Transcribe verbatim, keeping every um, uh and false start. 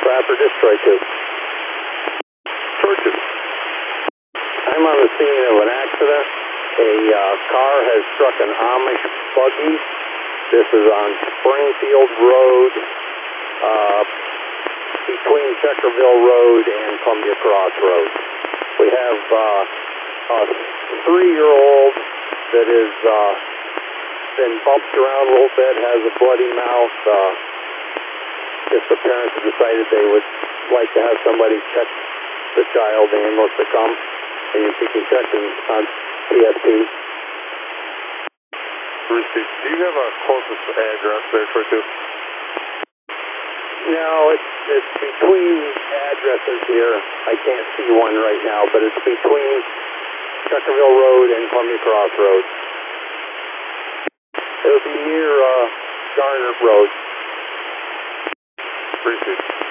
Clapper, Detroit two. Churches. I'm on the scene of an accident. A uh, car has struck an Amish buggy. This is on Springfield Road, uh, between Checkerville Road and Columbia Cross Road. We have uh, a three-year-old that has uh, been bumped around a little bit, has a bloody mouth. Uh, just the parents have decided they would like to have somebody check the child, the ambulance to come, and if you can check in on P S P. Received. Do you have a closest address there, Troy two? No, it's, it's between addresses here. I can't see one right now, but it's between Checkerville Road and Columbia Cross Road. It'll be near uh, Garner Road. Received.